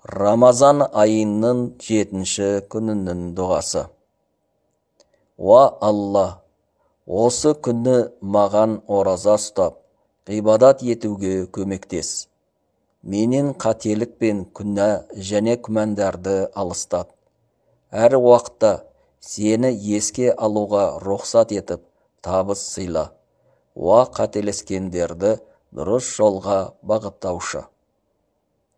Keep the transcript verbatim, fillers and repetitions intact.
Рамазан айының жетінші күнінің дұғасы. Уа Алла, осы күні маған ораза ұстап, ғибадат етуге көмектес. Менен қателік пен күнә және күмәндарды алыстат. Әр уақытта сені еске алуға рұқсат етіп, табыс сыйла. Уа қателескендерді дұрыс жолға бағыттаушы.